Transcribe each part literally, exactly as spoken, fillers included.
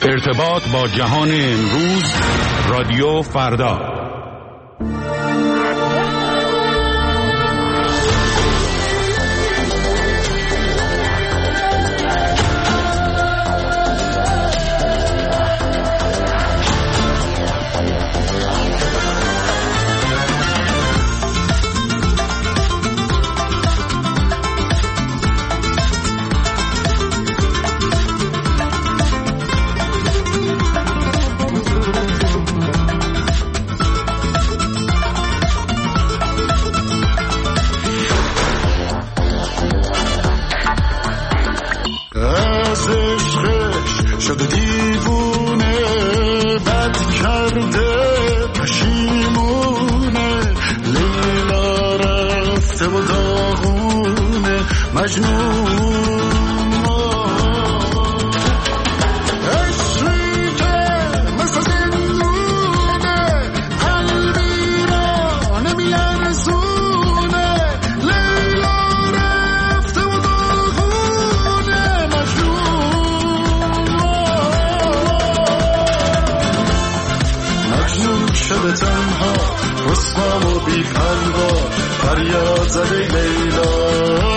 ارتباط با جهان امروز، رادیو فردا. شده دیوونه، بد کرده، پشیمونه، لیلا رفته و داغونه، مجنون عشقی که مثل زندونه، قلبی را نمیارزونه، لیلا رفته و داغونه، مجنون شده تنها، رسوا و بی پروا، فریاد زده لیلا.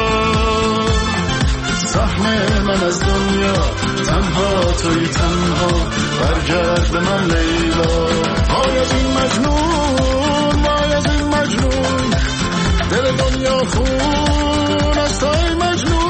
سهم من از دنیا، تنها توی تنها، برگرد به من لیلا. وای از این مجنون، وای از این مجنون، دل دنیا خون از توی مجنون.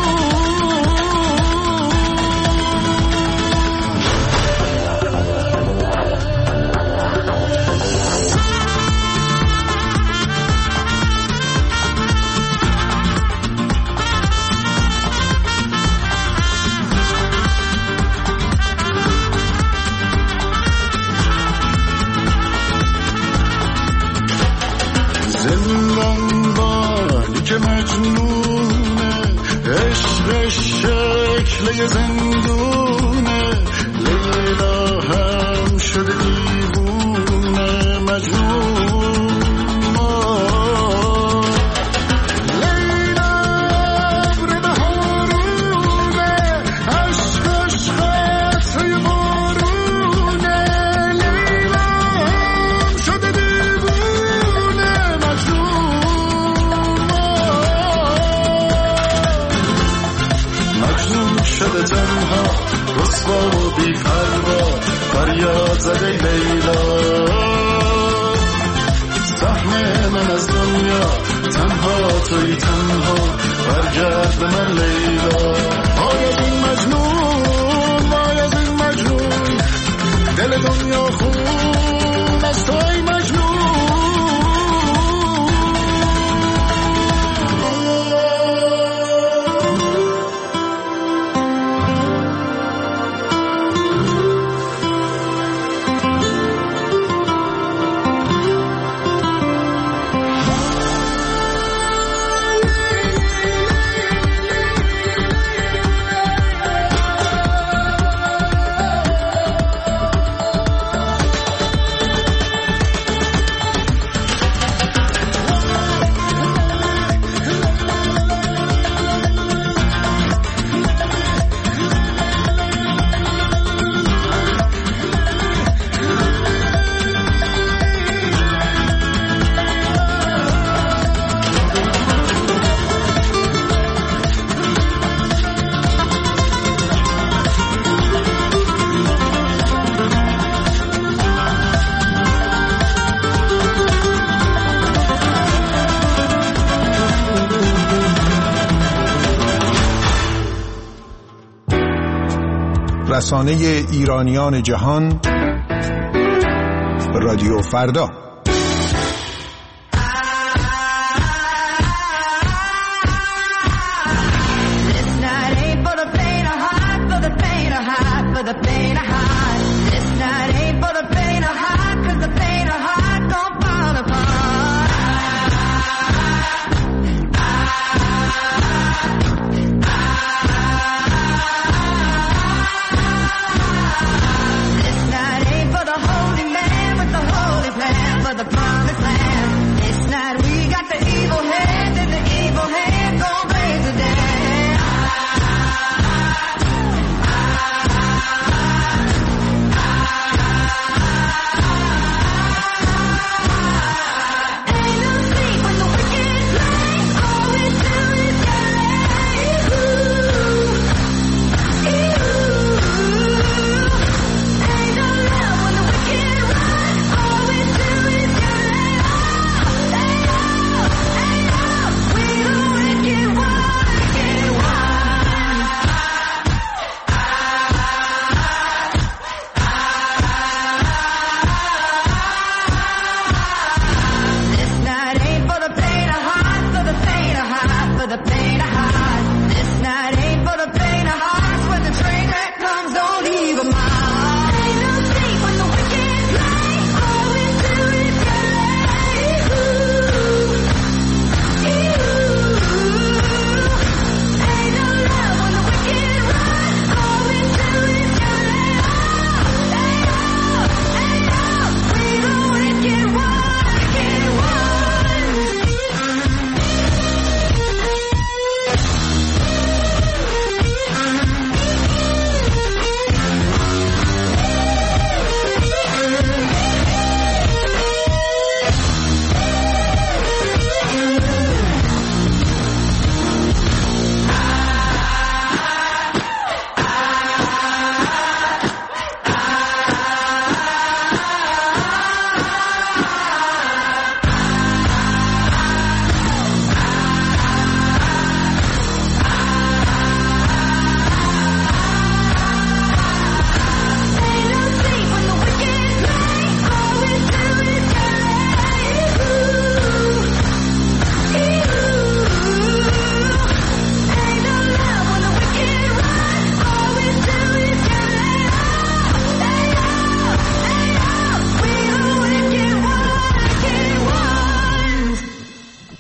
زندانبانی که مجنونه، عشق شکل زندونه، لیلا هم شده دیوونه، مجنون. لیلا برده هارونه، عشق عشق توی بارونه، لیلا هم شده دیوونه، مجنون شده تنها، رسوا و بی پروا، فریاد زده لیلا. سهم من از دنیا، تنها توی تنها، برگرد به من لیلا. وای از این مجنون، وای از این مجنون، دل دنیا خون از توی مجنون. رسانه ایرانیان جهان، رادیو فردا.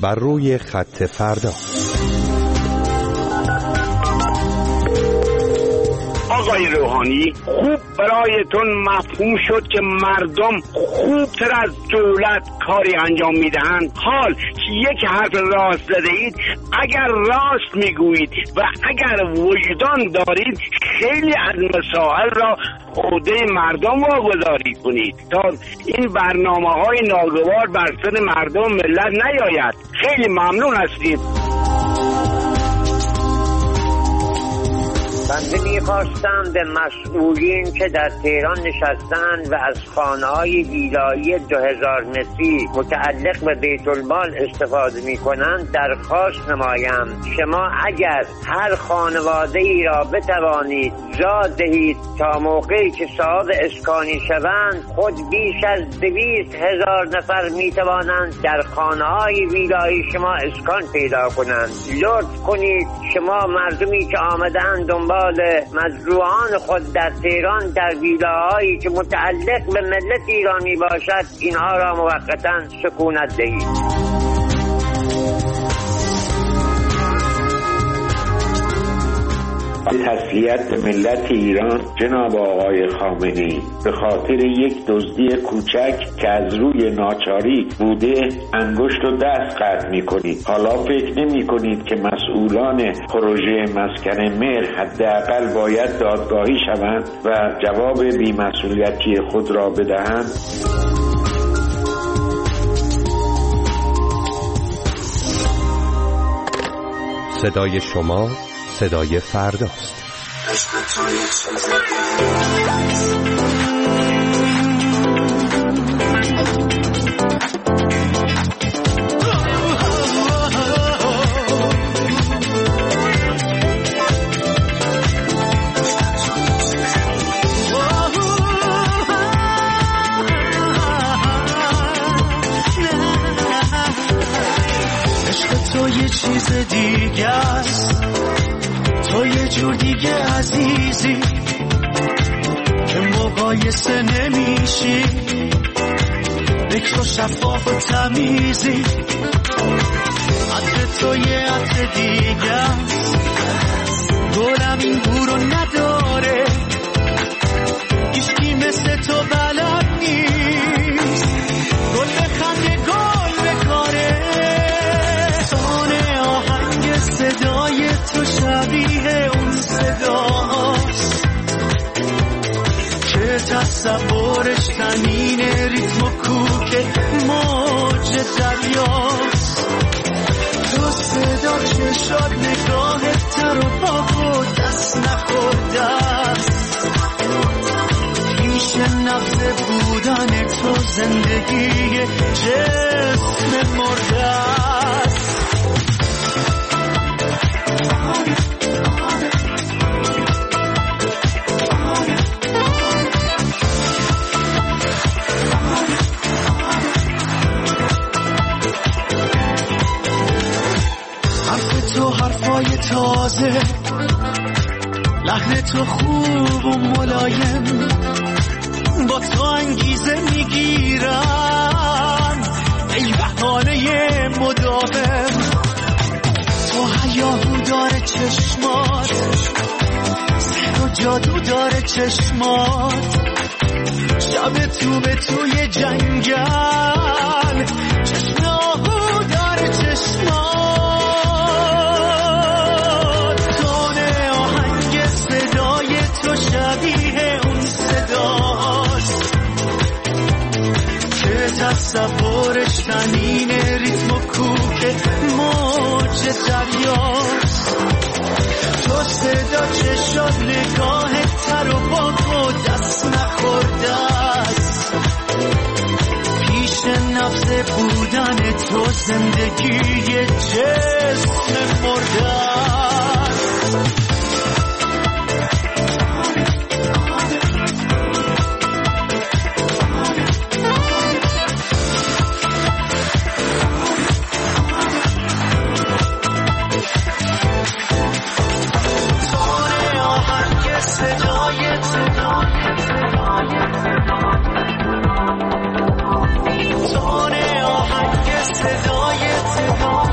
بر روی خط فردا. آقای روحانی، خوب برایتون مفهوم شد که مردم خوبتر از دولت کاری انجام میدهند. حال که یک حرف راست زده اید، اگر راست میگویید و اگر وجدان دارید، خیلی از مسائل را عهده مردم واگذاری کنید تا این برنامه های ناگوار بر سر مردم ملت نیاید. خیلی ممنون هستیم. بنده می‌خواستم به مسئولین که در تهران نشستند و از خانه‌های ویلایی دو هزار متری متعلق به بیت المال استفاده می‌کنند درخواست نمایم. شما اگر هر خانواده‌ای را بتوانید جا دهید تا موقعی که صاحب اسکانی شوند، خود بیش از دویست هزار نفر می‌توانند در خانه‌های ویلایی شما اسکان پیدا کنند. لطف کنید شما مردمی که آمدند دنبال مزروعان خود در تهران در ویلاهایی که متعلق به ملت ایران می باشد، اینها را موقتا سکونت دهید. تسلیت ملت ایران جناب آقای خامنه‌ای، به خاطر یک دزدی کوچک که از روی ناچاری بوده انگشت و دست قطع می‌کنید. حالا فکر نمی‌کنید که مسئولان پروژه مسکن مهر حداقل باید دادگاهی شوند و جواب بی‌مسئولیتی خود را بدهند؟ صدای شما صدای فرداست. عشق تو یه چیز دیگه است، تو یه جور دیگه عزیزی که مقایسه نمیشی، بکر و شفاف و تمیزی. عطر تو یه عطر دیگه است، گلم این بورو نداره، هیچکی مثل تو بلد نیست، گل بخنده گل بکاره. سانه آهنگ صدای تو شبیه اون صداست که تصورش تنین ریتم و کوک موج دریاست. تو صدا چشات نگاهت تر و پاک و دست نخورده است، پیش نفس بودن تو زندگی جسم مرده است. تو حرفای تازه، لحن تو خوب و ملایم، با تو انگیزه میگیرم ای بهانه مداوم. تو هیاهو داره چشمات، سحر و جادو داره چشمات، شب تو به توی جنگل، چشم آهو داره چشمات. شبیه اون صداست که تصورش تنین ریتم و کوک موج دریاست. تو صدا چشات نگاه تر و پاک و دست نخورده است، پیش نفس بودن تو زندگی جسم مرده است. صدای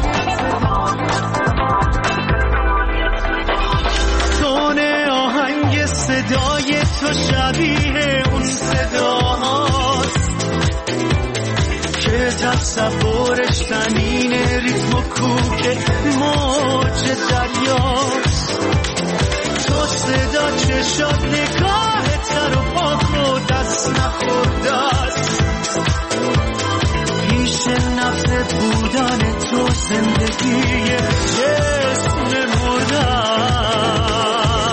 صدای تو شبیه اون صداست که تصورش تنین ریتم و کوک موج دریاست. تو صدا چشات نگاه تر و پاک و دست نخورده است. پیش نفس بودن تو زندگی جسم مرده است.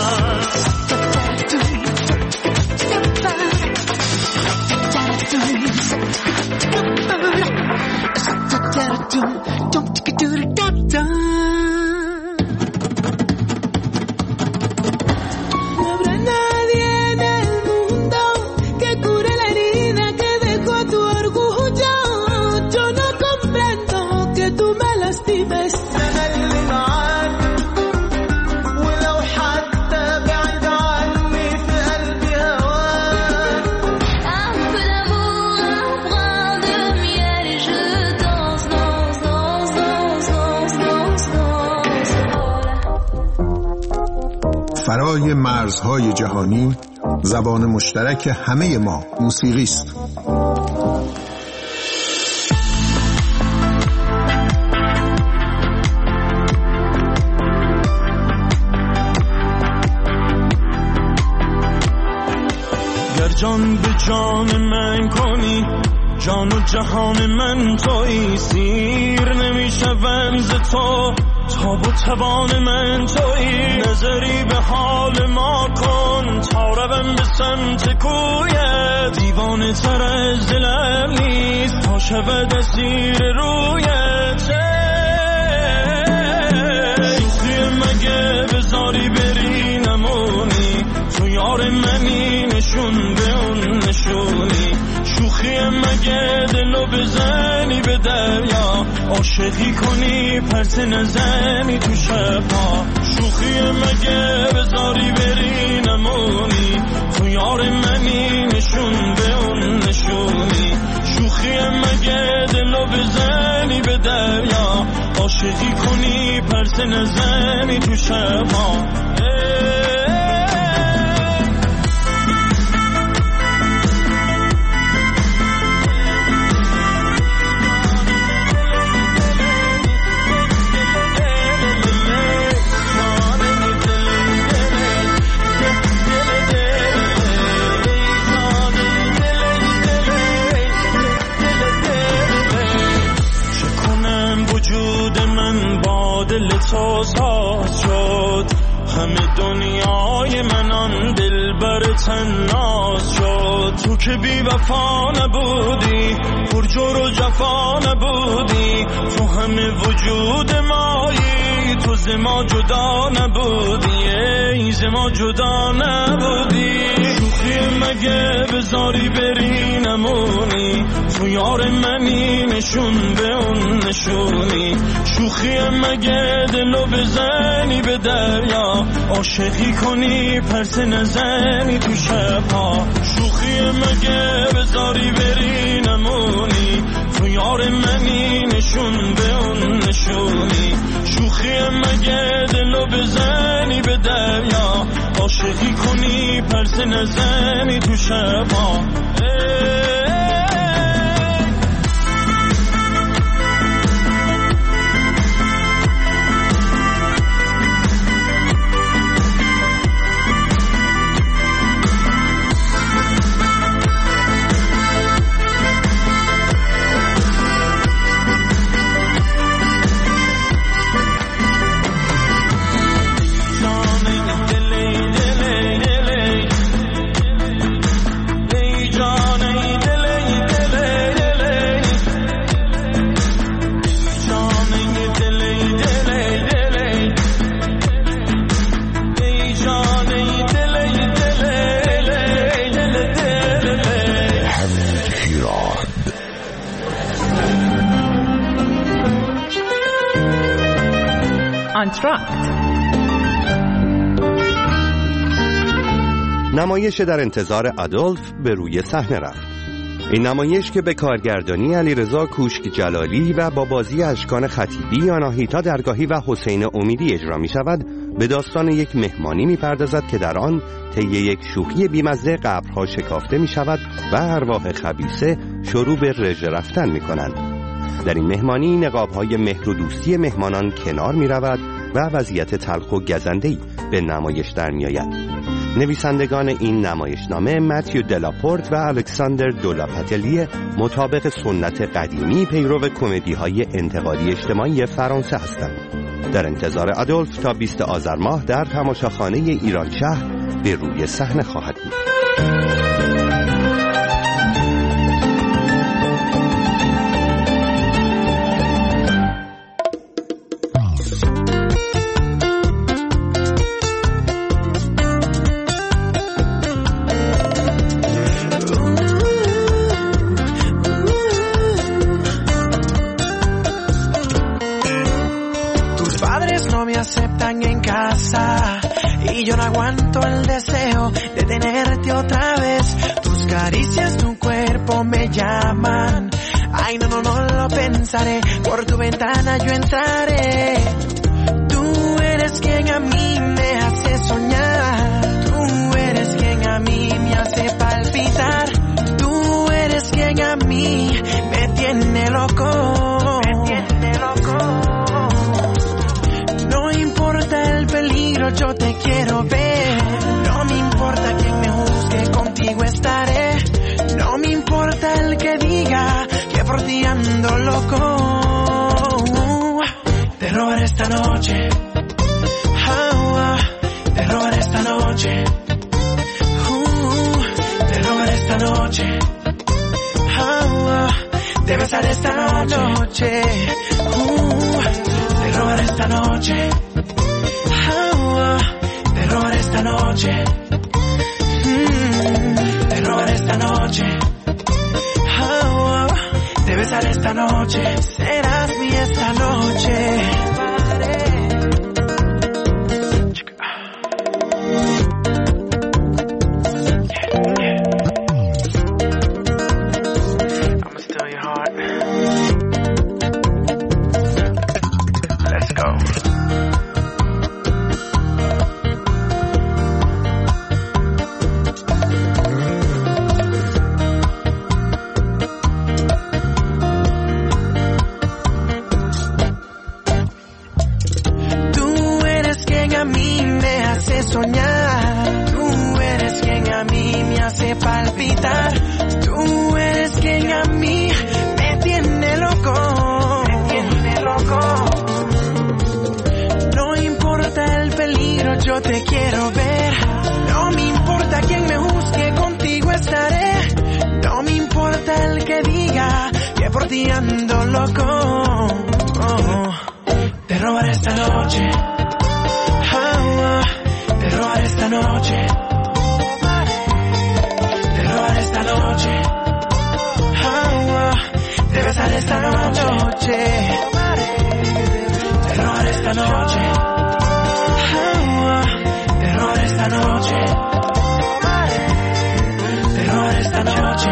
فرای مرزهای جهانی زبان مشترک همه ما موسیقی است. گر جان به جان من کنی، جان و جهان من تویی، سیر نمیشوم ز تو، تاب و توان من تویی. نظری به حال ما کن تا روم به سمت کویت، دیوانه تر از دلم نیست تا شود اسیر رویت. شوخی مگه بذاری بری نمونی، تو یار منی نشون به اون نشونی. شوخی مگه دلو بزنی به دریا، عاشقی کنی پرت نزنی تو شبها. شوخی مگه بذاری بری نمونی، تو یار منی نشون به اون نشونی. شوخی مگه دلو بزنی به دریا، عاشقی کنی پرت نزنی تو شبها. دل تو ساز شد، همه دنیای من آن دل بر تناز شد. تو که بی وفا نبودی، پرجور و جفا نبودی، تو همه وجود مایی، تو ز ما جدا نبودی، ای ز ما جدا نبودی. شوخی مگه بذاری بری نمونی، تو یار منی نشون به اون نشونی. شوخی مگه دلو بزنی به دریا، عاشقی کنی پرت نزنی تو شبها. شوخی مگه بذاری بری نمونی، تو یار منی نشون به اون نشونی. شوخی مگه دلو بزنی به دریا، عاشقی کنی پرت نزنی تو شبها. آنتراکت، نمایش در انتظار آدولف به روی صحنه رفت. این نمایش که به کارگردانی علیرضا کوشک جلالی و با بازی اشکان خطیبی، آناهیتا درگاهی و حسین امیدی اجرا می شود، به داستان یک مهمانی می‌پردازد که در آن طی یک شوخی بیمزه قبرها شکافته می‌شود و ارواح خبیثه شروع به رژه رفتن می‌کنند. در این مهمانی نقاب‌های مهر و دوستی مهمانان کنار می‌رود و وضعیت تلخ و گزنده‌ای به نمایش در می‌آید. نویسندگان این نمایشنامه متیو دلاپورت و الکساندر دولاپاتلیه مطابق سنت قدیمی پیرو کمدی‌های انتقادی اجتماعی فرانسه هستند. در انتظار آدولف تا بیست آذر ماه در تماشاخانه ایران شهر به روی صحنه خواهد بود. Aceptan en casa y yo no aguanto el deseo de tenerte otra vez. Tus caricias, tu cuerpo me llaman. Ay, no, no, no lo pensaré. Por tu ventana yo entraré. Tú eres quien a mí me hace soñar. Tú eres quien a mí me hace palpitar. Tú eres quien a mí me tiene loco. Me tiene loco. No importa el peligro, yo te quiero ver. No me importa quien me juzgue, contigo estaré. No me importa el que diga que por ti ando loco. Terror esta noche, oh, oh. Terror esta noche, uh, terror esta noche, oh, oh. De besar esta noche, uh, terror esta noche, oh, oh. Terror esta noche, mm, terror esta noche, oh, oh. De besar esta noche, serás mi esta noche. Soñar, tú eres quien a mí me hace palpitar, tú eres quien a mí me tiene loco, me tiene loco. No importa el peligro, yo te quiero ver. No me importa quien me juzgue, contigo estaré. No me importa el que diga que por ti ando loco. Oh, terror esta noche. Terror esta noche, terror esta noche, oh, oh. De besar esta noche, terror esta noche, oh, oh. Terror esta noche, terror esta noche,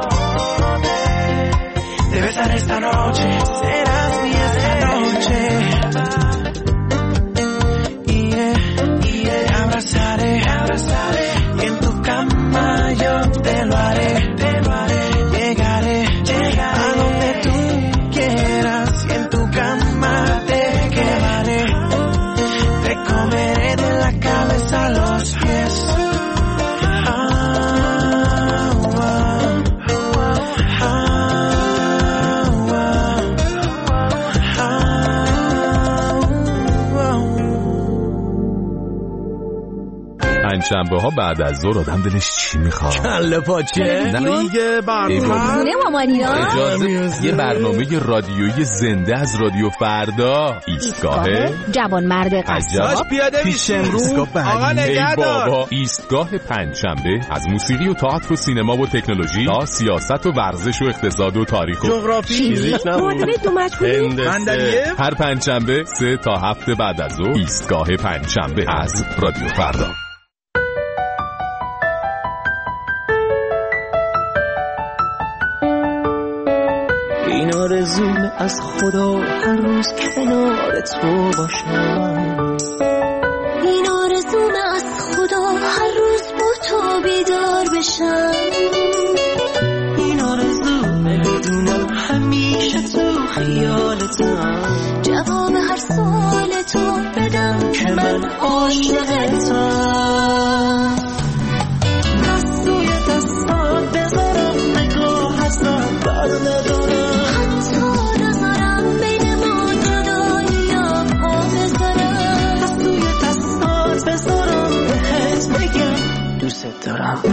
de besar esta noche, serás mi esta noche. Abrazaré, abrazaré, y en tu cama yo te lo haré, te lo haré. Llegaré, llegaré a donde tú quieras, y en tu cama te quedaré. Te comeré de la cabeza a los pies. Ah, oh, oh, پنجشنبه ها بعد از ظهر آدم دلش چی میخواد؟ کله پاچه دیگه برنامه مامانیا اجازه یه برنامه رادیویی زنده از رادیو فردا. ایستگاه جوان مرد قصاب پیش امروز آقا نگهدار. بابا ایستگاه پنجشنبه از موسیقی و تئاتر و سینما و تکنولوژی تا سیاست و ورزش و اقتصاد و تاریخ و جغرافی هر پنجشنبه سه تا هفته بعد از ظهر ایستگاه پنجشنبه از رادیو فردا. این آرزوم از خدا هر روز کنار تو باشم،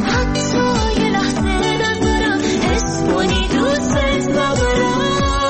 حتی یه لحظه ندارم حس کنی دوستت ندارم.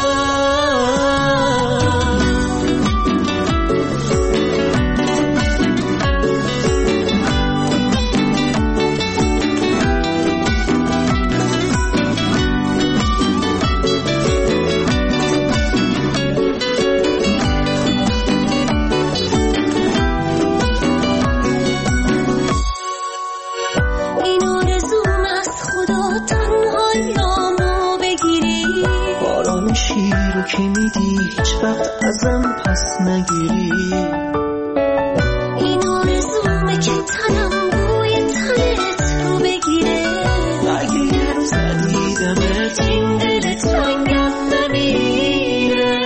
که میدی هیچ وقت ازم پس نگیری. این آرزومه که تنم بوی تنت رو بگیره. اگه یه روز ندیدمت این دل تنگم نمیره.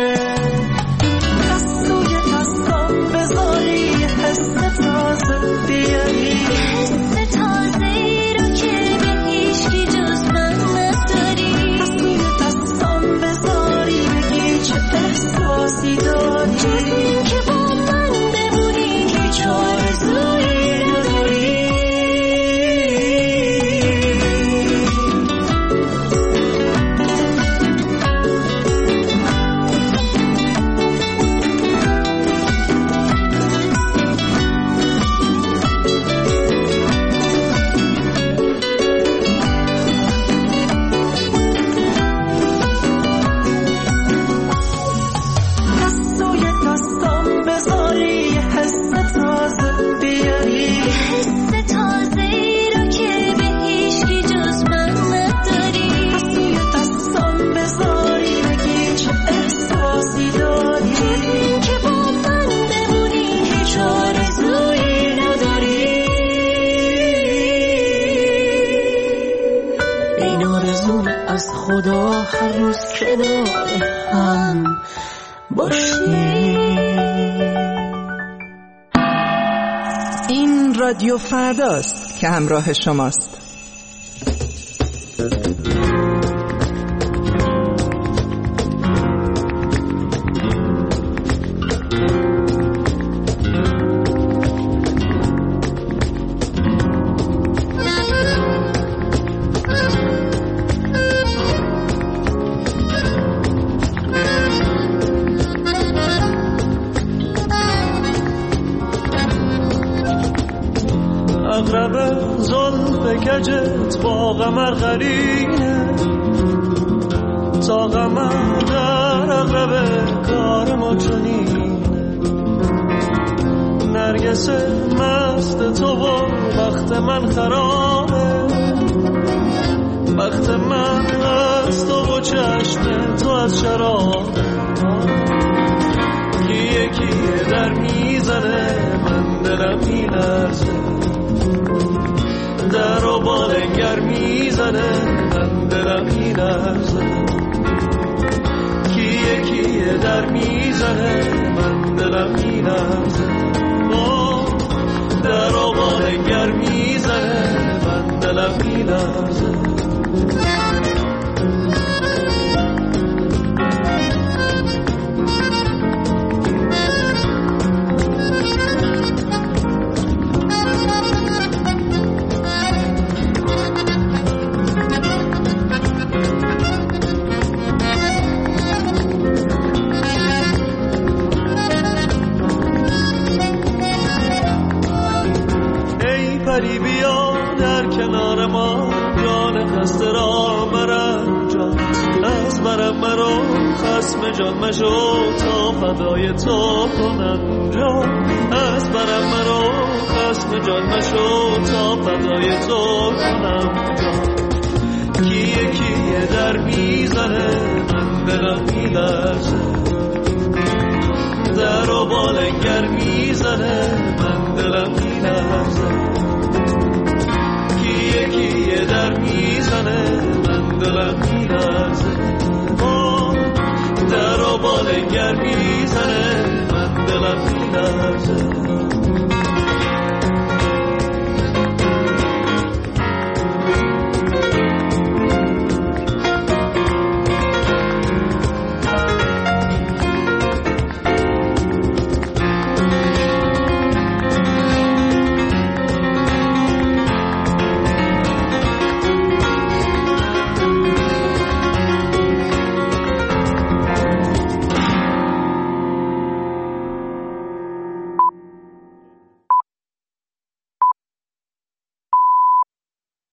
دستوی دستم بذاری حس تازه بیاری. حس تازه ای رو که به هیچی جز من نداری. دستوی دستم بذاری احساسی داری. جز این که با من بمونی هیچ آرزویی نداری. خدا هر روز کنار هم باشی. این رادیو فرداست که همراه شماست. با قمر قرینه تا قمر در اغرب کار ما چنینه. نرگس مست تو و وقت من خرابه. وقت من از تو و چشم تو از شراب. کیه کیه در میزنه من دلم میلرزه. در و بالنگر میزنه من دلم میلرزه. کیه کیه در میزنه من دلم میلرزه. در و بالنگر میزنه من دلم میلرزه. پری بیا در کنار ما جان خسته را مرنجان. از برم مرا خسم جان مشو تا فدای تو کنم جان. از برم مرا خسم جان مشو تا فدای تو کنم جان. کیه کیه در میزنه من دلم میلرزه. در و بالنگر میزنه من دلم میلرزه. کیه کیه در میزنه من دلم میلرزه. در و بالنگر میزنه من دلم میلرزه.